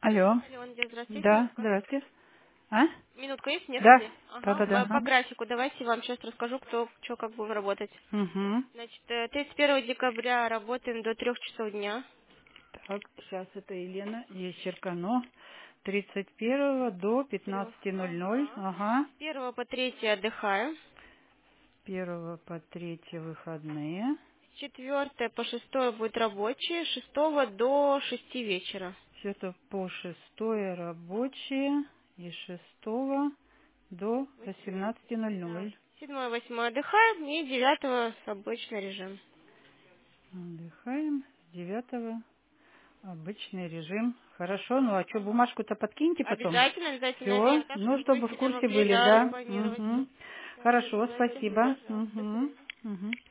Алло. Алло, Надя, здравствуйте, Да, минутка. здравствуйте. А? Минутка есть, нет? Да. Ага, Да. по графику давайте вам сейчас расскажу, кто, что, как будем работать. Угу. Значит, 31 декабря работаем до 3 часов дня. Так, сейчас это Елена Ещеркано. 31 до 15:00. Ага. Ага. С 1 по 3 отдыхаем. 1 по 3 выходные. С 4 по 6 будет рабочие, с 6 до 6 вечера. Все это по 6 рабочие и 6 до 18. Да. 18:00. 7 8 отдыхаем и 9 обычный режим. Отдыхаем с 9. Обычный режим. Хорошо, ну а что, бумажку-то подкиньте потом? Обязательно, обязательно, Все, Лен, так, ну, чтобы вы чтобы в себе курсе могли, были, да, да. спланировать. Угу. Все, Хорошо, давайте. спасибо. Пожалуйста, до Угу. свидания. Угу.